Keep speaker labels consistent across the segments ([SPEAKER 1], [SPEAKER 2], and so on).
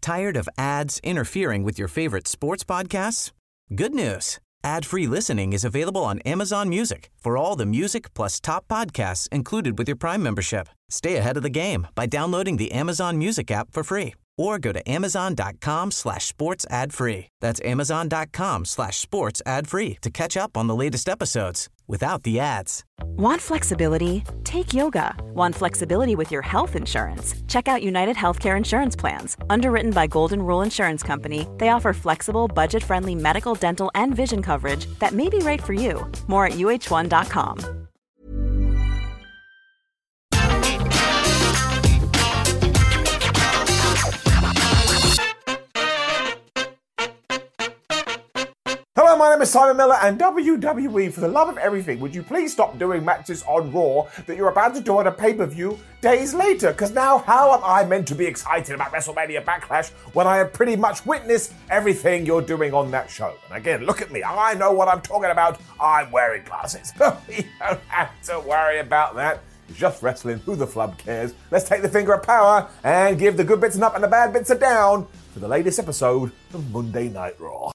[SPEAKER 1] Tired of ads interfering with your favorite sports podcasts? Good news. Ad-free listening is available on Amazon Music for all the music plus top podcasts included with your Prime membership. Stay ahead of the game by downloading the Amazon Music app for free or go to amazon.com/sports ad free. That's amazon.com/sports ad free to catch up on the latest episodes without the ads.
[SPEAKER 2] Want flexibility? Take yoga. Want flexibility with your health insurance? Check out United Healthcare Insurance Plans. Underwritten by Golden Rule Insurance Company, they offer flexible, budget-friendly medical, dental, and vision coverage that may be right for you. More at uh1.com.
[SPEAKER 3] Hello, my name is Simon Miller, and WWE, for the love of everything, would you please stop doing matches on Raw that you're about to do on a pay-per-view days later? Because now, how am I meant to be excited about WrestleMania Backlash when I have pretty much witnessed everything you're doing on that show? And again, look at me. I know what I'm talking about. I'm wearing glasses. You don't have to worry about that. It's just wrestling. Who the flub cares? Let's take the finger of power and give the good bits an up and the bad bits a down for the latest episode of Monday Night Raw.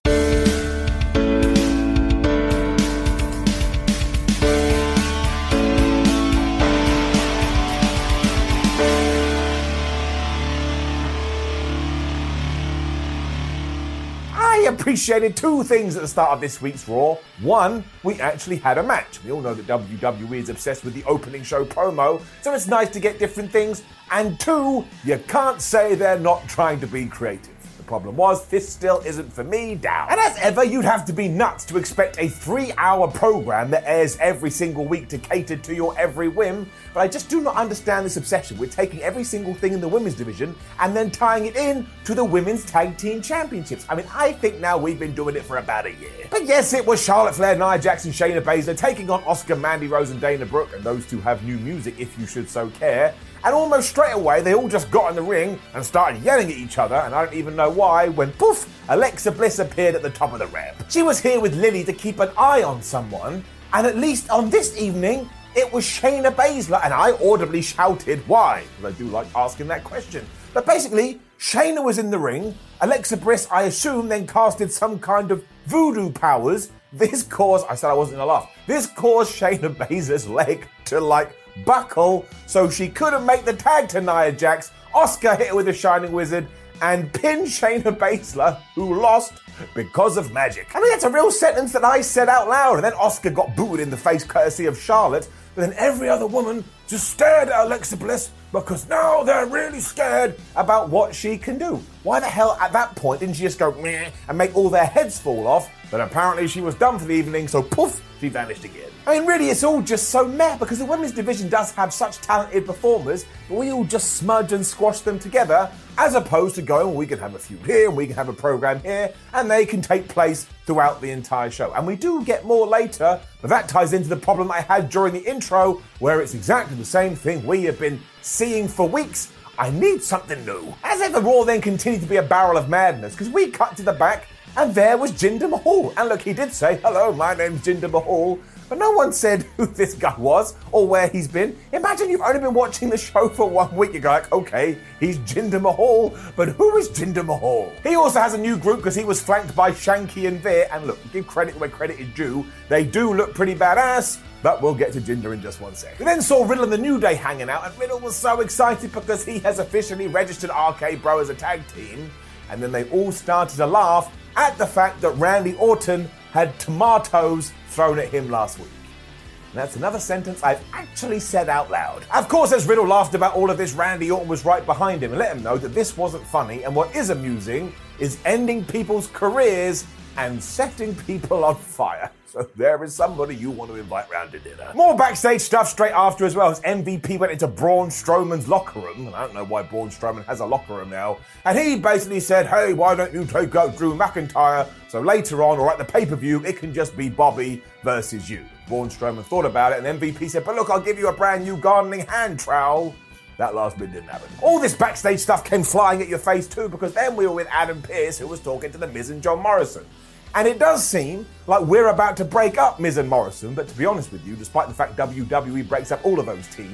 [SPEAKER 3] I appreciated two things at the start of this week's Raw. One, we actually had a match. We all know that WWE is obsessed with the opening show promo, so it's nice to get different things. And two, you can't say they're not trying to be creative. The problem was, this still isn't for me, down. And as ever, you'd have to be nuts to expect a 3-hour program that airs every single week to cater to your every whim, but I just do not understand this obsession with taking every single thing in the women's division and then tying it in to the women's tag team championships. I mean, I think now we've been doing it for about a year. But yes, it was Charlotte Flair, Nia Jax, and Shayna Baszler taking on Asuka, Mandy Rose, and Dana Brooke, and those two have new music if you should so care. And almost straight away, they all just got in the ring and started yelling at each other, and I don't even know why, when poof, Alexa Bliss appeared at the top of the ramp. She was here with Lily to keep an eye on someone, and at least on this evening, it was Shayna Baszler, and I audibly shouted, why? Because I do like asking that question. But basically, Shayna was in the ring. Alexa Bliss, I assume, then casted some kind of voodoo powers. This caused, I said I wasn't gonna laugh, this caused Shayna Baszler's leg to, buckle, so she couldn't make the tag to Nia Jax. Asuka hit her with a Shining Wizard and pinned Shayna Baszler, who lost because of magic. I mean, that's a real sentence that I said out loud, and then Asuka got booted in the face courtesy of Charlotte, but then every other woman just stared at Alexa Bliss because now they're really scared about what she can do. Why the hell at that point didn't she just go meh and make all their heads fall off? But apparently she was done for the evening, so poof, she vanished again. I mean, really, it's all just so meh because the women's division does have such talented performers, but we all just smudge and squash them together, as opposed to going, well, we can have a feud here, and we can have a program here, and they can take place throughout the entire show. And we do get more later, but that ties into the problem I had during the intro, where it's exactly the same thing we have been seeing for weeks. I need something new. As if the Raw then continued to be a barrel of madness, because we cut to the back, and there was Jinder Mahal. And look, he did say, hello, my name's Jinder Mahal. But no one said who this guy was or where he's been. Imagine you've only been watching the show for 1 week. You go like, okay, he's Jinder Mahal, but who is Jinder Mahal? He also has a new group because he was flanked by Shanky and Veer. And look, give credit where credit is due. They do look pretty badass, but we'll get to Jinder in just 1 sec. We then saw Riddle and the New Day hanging out, and Riddle was so excited because he has officially registered RK Bro as a tag team. And then they all started to laugh at the fact that Randy Orton had tomatoes thrown at him last week. And that's another sentence I've actually said out loud. Of course, as Riddle laughed about all of this, Randy Orton was right behind him and let him know that this wasn't funny, and what is amusing is ending people's careers and setting people on fire. So there is somebody you want to invite round to dinner. More backstage stuff straight after as well, as MVP went into Braun Strowman's locker room. And I don't know why Braun Strowman has a locker room now. And he basically said, hey, why don't you take out Drew McIntyre? So later on, or at the pay-per-view, it can just be Bobby versus you. Braun Strowman thought about it, and MVP said, but look, I'll give you a brand new gardening hand trowel. That last bit didn't happen. All this backstage stuff came flying at your face too, because then we were with Adam Pearce, who was talking to The Miz and John Morrison. And it does seem like we're about to break up Miz and Morrison, but to be honest with you, despite the fact WWE breaks up all of those teams,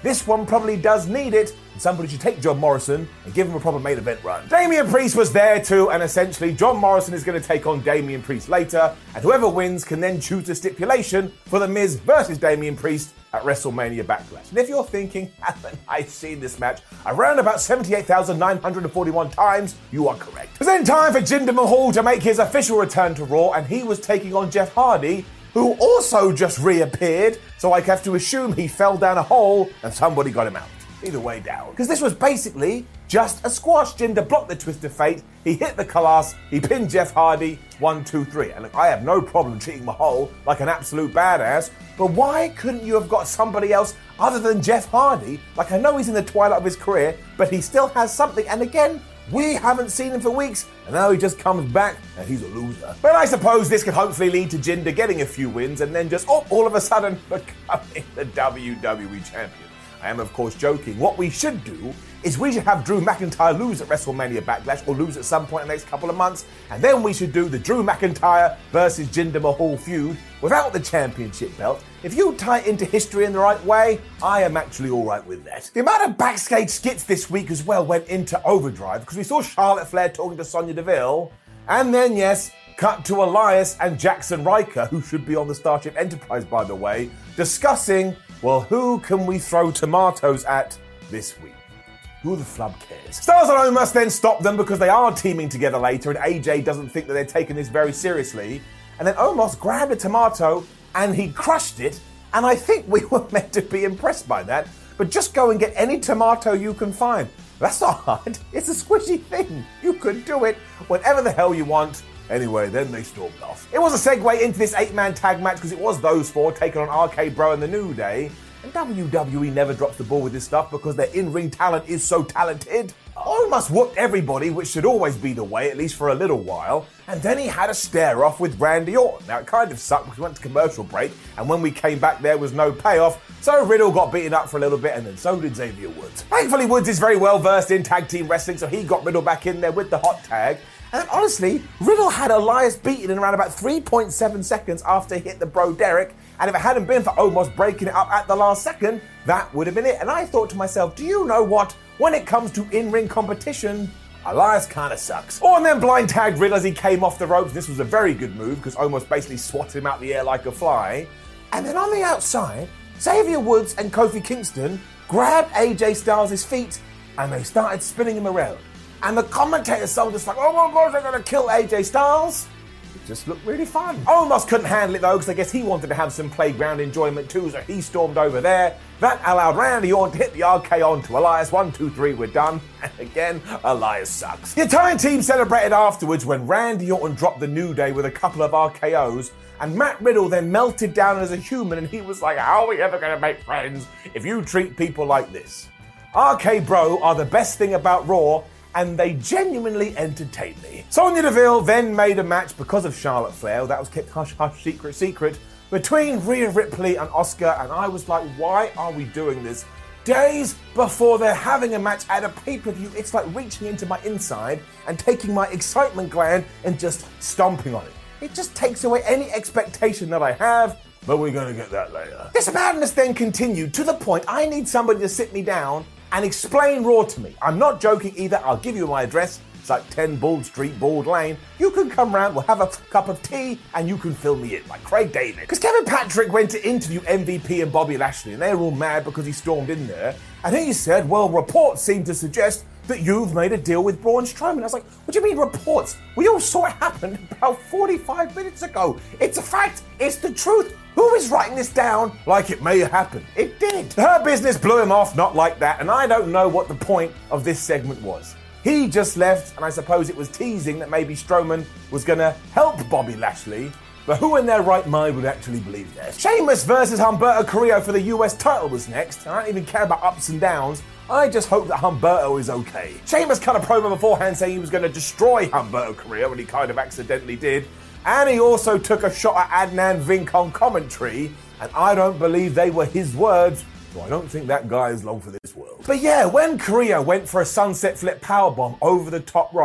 [SPEAKER 3] this one probably does need it, and somebody should take John Morrison and give him a proper main event run. Damian Priest was there too, and essentially John Morrison is going to take on Damian Priest later, and whoever wins can then choose the stipulation for The Miz versus Damian Priest at WrestleMania Backlash. And if you're thinking, haven't I seen this match around about 78,941 times, you are correct. It was then time for Jinder Mahal to make his official return to Raw, and he was taking on Jeff Hardy, who also just reappeared, so I have to assume he fell down a hole and somebody got him out. Either way down. Because this was basically just a squash. Jinder blocked the twist of fate, he hit the Khallas, he pinned Jeff Hardy, 1, 2, 3. And look, I have no problem treating Mahal like an absolute badass, but why couldn't you have got somebody else other than Jeff Hardy? Like, I know he's in the twilight of his career, but he still has something, and again, we haven't seen him for weeks, and now he just comes back, and he's a loser. But I suppose this could hopefully lead to Jinder getting a few wins, and then just, all of a sudden, becoming the WWE champion. I am, of course, joking. What we should do is we should have Drew McIntyre lose at WrestleMania Backlash, or lose at some point in the next couple of months, and then we should do the Drew McIntyre versus Jinder Mahal feud without the championship belt. If you tie it into history in the right way, I am actually alright with that. The amount of backstage skits this week as well went into overdrive, because we saw Charlotte Flair talking to Sonya Deville, and then, yes, cut to Elias and Jackson Riker, who should be on the Starship Enterprise, by the way, discussing, well, who can we throw tomatoes at this week? Who the flub cares? Stars and Omos then stop them because they are teaming together later, and AJ doesn't think that they're taking this very seriously. And then Omos grabbed a tomato and he crushed it, and I think we were meant to be impressed by that. But just go and get any tomato you can find. That's not hard. It's a squishy thing. You could do it whenever the hell you want. Anyway, then they stormed off. It was a segue into this 8-man tag match because it was those four taking on RK Bro and the New Day. And WWE never drops the ball with this stuff because their in-ring talent is so talented. Omos whooped everybody, which should always be the way, at least for a little while. And then he had a stare-off with Randy Orton. Now, it kind of sucked because we went to commercial break, and when we came back, there was no payoff. So Riddle got beaten up for a little bit, and then so did Xavier Woods. Thankfully, Woods is very well versed in tag team wrestling, so he got Riddle back in there with the hot tag. And then, honestly, Riddle had Elias beaten in around about 3.7 seconds after he hit the Bro Derek. And if it hadn't been for Omos breaking it up at the last second, that would have been it. And I thought to myself, do you know what? When it comes to in-ring competition, Elias kind of sucks. Oh, and then blind tagged Riddle as he came off the ropes. This was a very good move because Omos basically swatted him out the air like a fly. And then on the outside, Xavier Woods and Kofi Kingston grabbed AJ Styles' feet and they started spinning him around. And the commentators were just like, oh my gosh, they're going to kill AJ Styles. It just looked really fun. Omos couldn't handle it though, because I guess he wanted to have some playground enjoyment too, so he stormed over there. That allowed Randy Orton to hit the RK onto Elias. 1, 2, 3, we're done. And again, Elias sucks. The entire team celebrated afterwards when Randy Orton dropped the New Day with a couple of RKOs, and Matt Riddle then melted down as a human, and he was like, how are we ever going to make friends if you treat people like this? RK Bro are the best thing about Raw, and they genuinely entertained me. Sonya Deville then made a match because of Charlotte Flair. That was kept hush hush secret between Rhea Ripley and Asuka, and I was like, why are we doing this? Days before they're having a match at a pay-per-view, it's like reaching into my inside and taking my excitement gland and just stomping on it. It just takes away any expectation that I have, but we're gonna get that later. This madness then continued to the point I need somebody to sit me down and explain Raw to me. I'm not joking either. I'll give you my address. It's like 10 Bald Street, Bald Lane. You can come round, we'll have a cup of tea, and you can fill me in, like Craig David. Because Kevin Patrick went to interview MVP and Bobby Lashley, and they were all mad because he stormed in there. And he said, well, reports seem to suggest that you've made a deal with Braun Strowman. I was like, what do you mean reports? We all saw it happen about 45 minutes ago. It's a fact. It's the truth. Who is writing this down like it may happen? It did. Her business blew him off, not like that, and I don't know what the point of this segment was. He just left, and I suppose it was teasing that maybe Strowman was going to help Bobby Lashley, but who in their right mind would actually believe that? Sheamus versus Humberto Carrillo for the US title was next, and I don't even care about ups and downs. I just hope that Humberto is okay. Sheamus cut a promo beforehand saying he was going to destroy Humberto Carrillo, and he kind of accidentally did. And he also took a shot at Adnan Vink on commentary, and I don't believe they were his words, so I don't think that guy is long for this world. But yeah, when Carrillo went for a sunset flip powerbomb over the top rope,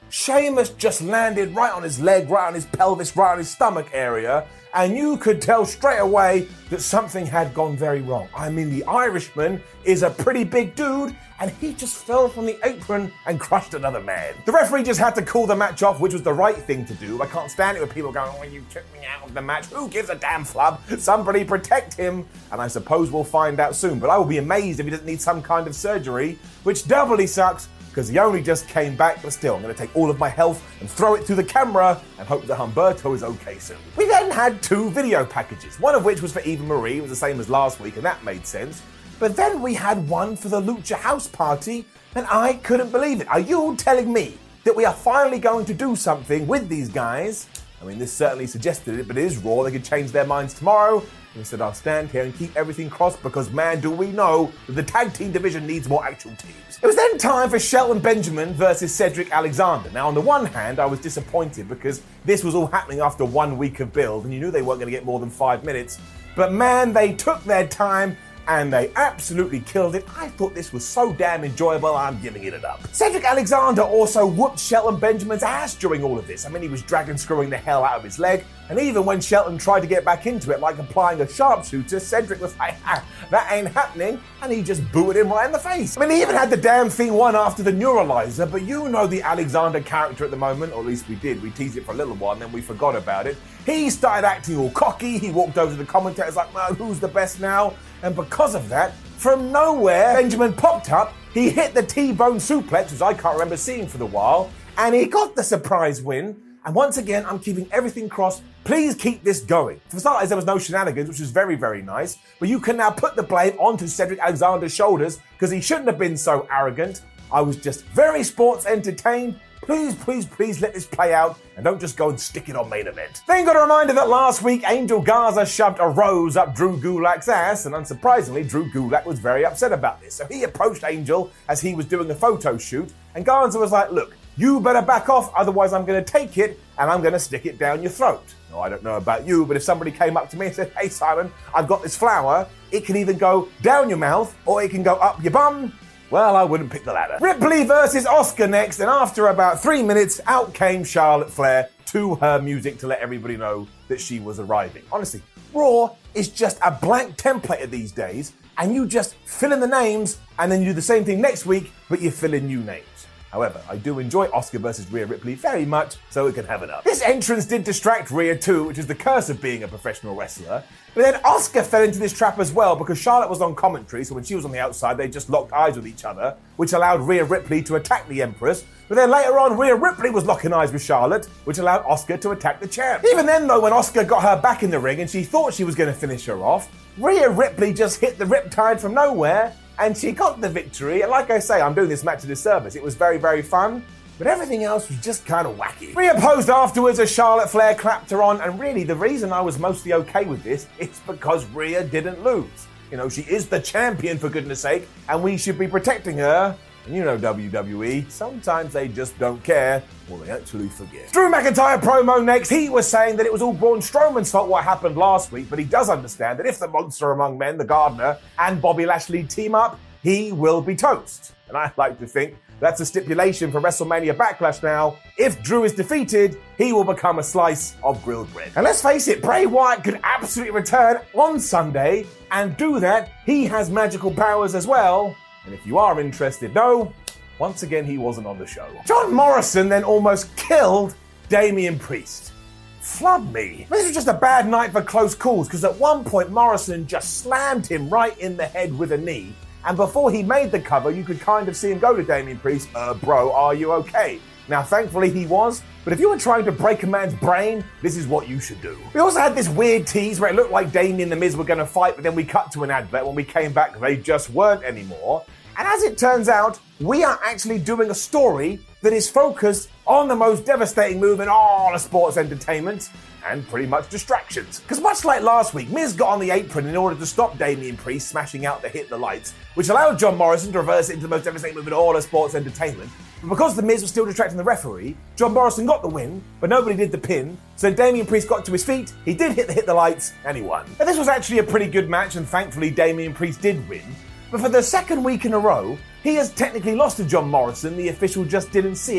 [SPEAKER 3] Sheamus just landed right on his leg, right on his pelvis, right on his stomach area, and you could tell straight away that something had gone very wrong. I mean, the Irishman is a pretty big dude, and he just fell from the apron and crushed another man. The referee just had to call the match off, which was the right thing to do. I can't stand it with people going, "Oh, you took me out of the match. Who gives a damn flub? Somebody protect him." And I suppose we'll find out soon. But I will be amazed if he doesn't need some kind of surgery, which doubly sucks, because he only just came back. But still, I'm going to take all of my health and throw it through the camera and hope that Humberto is okay soon. We then had 2 video packages, one of which was for Eva Marie. It was the same as last week, and that made sense. But then we had one for the Lucha House Party, and I couldn't believe it. Are you telling me that we are finally going to do something with these guys? I mean, this certainly suggested it, but it is Raw. They could change their minds tomorrow. Instead, I'll stand here and keep everything crossed because, man, do we know that the tag team division needs more actual teams. It was then time for Shelton Benjamin versus Cedric Alexander. Now, on the one hand, I was disappointed because this was all happening after 1 week of build, and you knew they weren't going to get more than 5 minutes. But, man, they took their time and they absolutely killed it. I thought this was so damn enjoyable, I'm giving it up. Cedric Alexander also whooped Shelton Benjamin's ass during all of this. I mean, he was dragon screwing the hell out of his leg, and even when Shelton tried to get back into it, like applying a sharpshooter, Cedric was like, that ain't happening, and he just booted him right in the face. I mean, he even had the damn thing won after the neuralizer, but you know the Alexander character at the moment, or at least we did. We teased it for a little while, and then we forgot about it. He started acting all cocky. He walked over to the commentators like, "Man, who's the best now?" And because of that, from nowhere, Benjamin popped up. He hit the T-bone suplex, which I can't remember seeing for a while, and he got the surprise win. And once again, I'm keeping everything crossed. Please keep this going. For starters, there was no shenanigans, which was very, very nice. But you can now put the blame onto Cedric Alexander's shoulders because he shouldn't have been so arrogant. I was just very sports entertained. Please, please, please let this play out and don't just go and stick it on main event. Then got a reminder that last week Angel Garza shoved a rose up Drew Gulak's ass, and unsurprisingly, Drew Gulak was very upset about this. So he approached Angel as he was doing a photo shoot, and Garza was like, "Look, you better back off, otherwise I'm going to take it and I'm going to stick it down your throat." Now, I don't know about you, but if somebody came up to me and said, "Hey Simon, I've got this flower, it can either go down your mouth or it can go up your bum," well, I wouldn't pick the latter. Ripley versus Asuka next, and after about 3 minutes, out came Charlotte Flair to her music to let everybody know that she was arriving. Honestly, Raw is just a blank template these days, and you just fill in the names, and then you do the same thing next week, but you fill in new names. However, I do enjoy Asuka versus Rhea Ripley very much, so it can have it up. This entrance did distract Rhea too, which is the curse of being a professional wrestler. But then Asuka fell into this trap as well because Charlotte was on commentary, so when she was on the outside, they just locked eyes with each other, which allowed Rhea Ripley to attack the Empress. But then later on, Rhea Ripley was locking eyes with Charlotte, which allowed Asuka to attack the champ. Even then, though, when Asuka got her back in the ring and she thought she was going to finish her off, Rhea Ripley just hit the Riptide from nowhere, and she got the victory. And like I say, I'm doing this match a disservice. It was very, very fun, but everything else was just kind of wacky. Rhea posed afterwards as Charlotte Flair clapped her on, and really the reason I was mostly okay with this is because Rhea didn't lose. You know, she is the champion, for goodness sake, and we should be protecting her. And you know WWE, sometimes they just don't care, or they actually forget. Drew McIntyre promo next. He was saying that it was all Braun Strowman's fault what happened last week, but he does understand that if the monster among men, the Gardener, and Bobby Lashley team up, he will be toast. And I like to think that's a stipulation for WrestleMania Backlash now. If Drew is defeated, he will become a slice of grilled bread. And let's face it, Bray Wyatt could absolutely return on Sunday, and do that, he has magical powers as well. And if you are interested, no, once again, he wasn't on the show. John Morrison then almost killed Damian Priest. Flub me. This was just a bad night for close calls, because at one point, Morrison just slammed him right in the head with a knee. And before he made the cover, you could kind of see him go to Damian Priest, "Bro, are you okay?" Now, thankfully he was, but if you were trying to break a man's brain, this is what you should do. We also had this weird tease where it looked like Damian and The Miz were going to fight, but then we cut to an advert. When we came back, they just weren't anymore. And as it turns out, we are actually doing a story that is focused on the most devastating move in all of sports entertainment, and pretty much distractions. Because much like last week, Miz got on the apron in order to stop Damian Priest smashing out the Hit the Lights, which allowed John Morrison to reverse it into the most devastating move in all of sports entertainment. But because the Miz was still distracting the referee, John Morrison got the win, but nobody did the pin. So Damian Priest got to his feet, he did hit the lights, and he won. Now, this was actually a pretty good match, and thankfully Damian Priest did win. But for the second week in a row, he has technically lost to John Morrison. The official just didn't see it,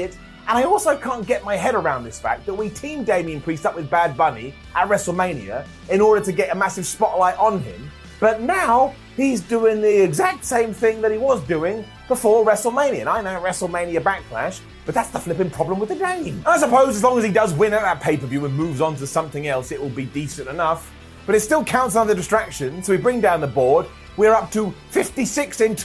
[SPEAKER 3] And I also can't get my head around this fact that we teamed Damian Priest up with Bad Bunny at WrestleMania in order to get a massive spotlight on him. But now he's doing the exact same thing that he was doing before WrestleMania. And I know WrestleMania Backlash, but that's the flipping problem with the name. I suppose as long as he does win at that pay-per-view and moves on to something else, it will be decent enough. But it still counts under distraction, so we bring down the board. We're up to 56 in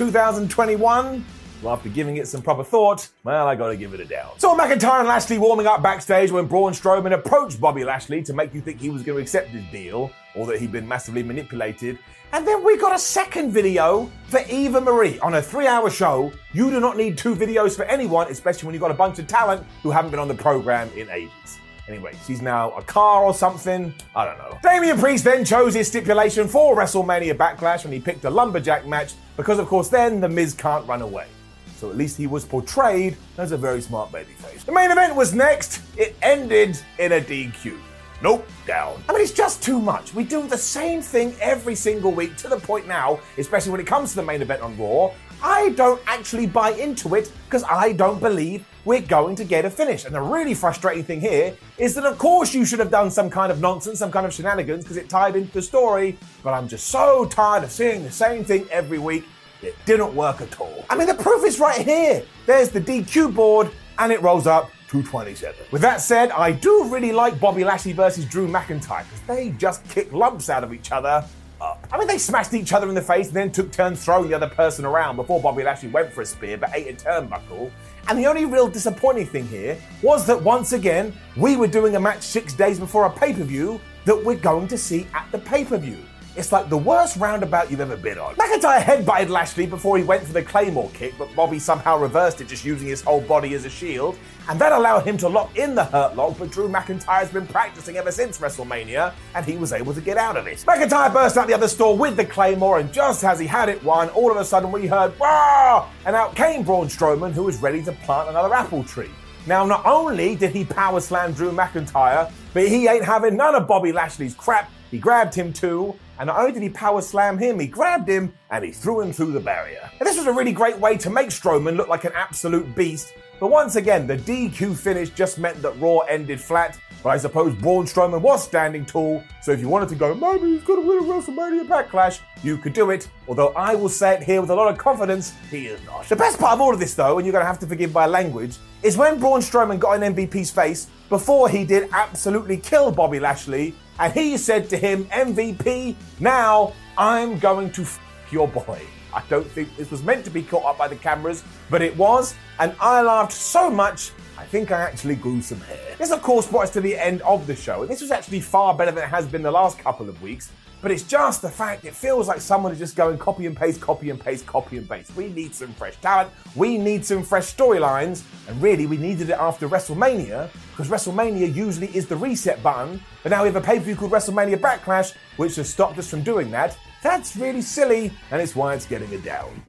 [SPEAKER 3] 2021. Well, after giving it some proper thought, well, I gotta give it a down. So McIntyre and Lashley warming up backstage when Braun Strowman approached Bobby Lashley to make you think he was going to accept his deal, or that he'd been massively manipulated. And then we got a second video for Eva Marie. On a 3-hour show, you do not need 2 videos for anyone, especially when you've got a bunch of talent who haven't been on the program in ages. Anyway, she's now a car or something. I don't know. Damian Priest then chose his stipulation for WrestleMania Backlash when he picked a lumberjack match because, of course, then The Miz can't run away. So at least he was portrayed as a very smart babyface. The main event was next. It ended in a DQ. Nope, down. I mean, it's just too much. We do the same thing every single week to the point now, especially when it comes to the main event on Raw, I don't actually buy into it because I don't believe we're going to get a finish. And the really frustrating thing here is that, of course, you should have done some kind of nonsense, some kind of shenanigans because it tied into the story, but I'm just so tired of seeing the same thing every week. It didn't work at all. I mean, the proof is right here. There's the DQ board, and it rolls up to 27. With that said, I do really like Bobby Lashley versus Drew McIntyre, because they just kick lumps out of each other up. I mean, they smashed each other in the face and then took turns throwing the other person around before Bobby Lashley went for a spear but ate a turnbuckle. And the only real disappointing thing here was that once again, we were doing a match 6 days before a pay-per-view that we're going to see at the pay-per-view. It's like the worst roundabout you've ever been on. McIntyre headbutted Lashley before he went for the Claymore kick, but Bobby somehow reversed it just using his whole body as a shield, and that allowed him to lock in the Hurt Lock, but Drew McIntyre's been practicing ever since WrestleMania, and he was able to get out of it. McIntyre burst out the other store with the Claymore, and just as he had it won, all of a sudden we heard, "Wah!" And out came Braun Strowman, who was ready to plant another apple tree. Now, not only did he power slam Drew McIntyre, but he ain't having none of Bobby Lashley's crap. He grabbed him too, and not only did he power slam him, he grabbed him and he threw him through the barrier. And this was a really great way to make Strowman look like an absolute beast, but once again, the DQ finish just meant that Raw ended flat, but I suppose Braun Strowman was standing tall, so if you wanted to go, maybe he's going to win a WrestleMania Backlash, you could do it, although I will say it here with a lot of confidence, he is not. The best part of all of this though, and you're going to have to forgive my language, is when Braun Strowman got in MVP's face before he did absolutely kill Bobby Lashley, and he said to him, MVP, now I'm going to f*** your boy. I don't think this was meant to be caught up by the cameras, but it was, and I laughed so much, I think I actually grew some hair. This, of course, brought us to the end of the show, and this was actually far better than it has been the last couple of weeks, but it's just the fact it feels like someone is just going copy and paste, copy and paste, copy and paste. We need some fresh talent, we need some fresh storylines, and really we needed it after WrestleMania, because WrestleMania usually is the reset button, but now we have a pay-per-view called WrestleMania Backlash, which has stopped us from doing that. That's really silly, and it's why it's getting it down.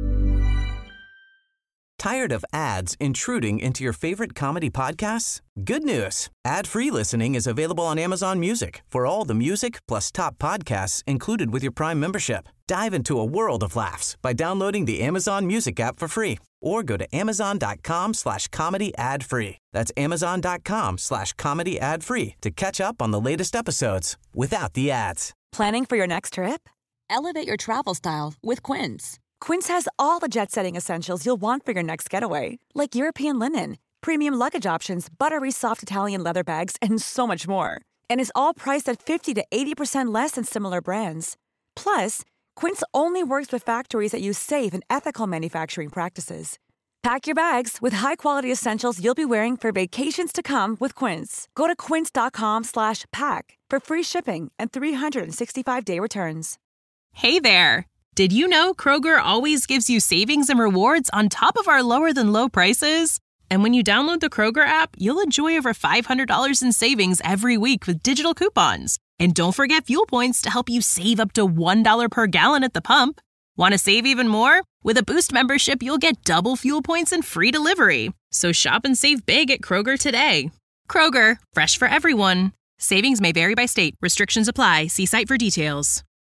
[SPEAKER 1] Tired of ads intruding into your favorite comedy podcasts? Good news. Ad-free listening is available on Amazon Music for all the music plus top podcasts included with your Prime membership. Dive into a world of laughs by downloading the Amazon Music app for free or go to amazon.com/comedy ad-free. That's amazon.com/comedy ad-free to catch up on the latest episodes without the ads.
[SPEAKER 2] Planning for your next trip?
[SPEAKER 4] Elevate your travel style with Quince.
[SPEAKER 2] Quince has all the jet-setting essentials you'll want for your next getaway, like European linen, premium luggage options, buttery soft Italian leather bags, and so much more. And is all priced at 50 to 80% less than similar brands. Plus, Quince only works with factories that use safe and ethical manufacturing practices. Pack your bags with high-quality essentials you'll be wearing for vacations to come with Quince. Go to quince.com/pack for free shipping and 365-day returns.
[SPEAKER 5] Hey there! Did you know Kroger always gives you savings and rewards on top of our lower-than-low prices? And when you download the Kroger app, you'll enjoy over $500 in savings every week with digital coupons. And don't forget fuel points to help you save up to $1 per gallon at the pump. Want to save even more? With a Boost membership, you'll get double fuel points and free delivery. So shop and save big at Kroger today. Kroger, fresh for everyone. Savings may vary by state. Restrictions apply. See site for details.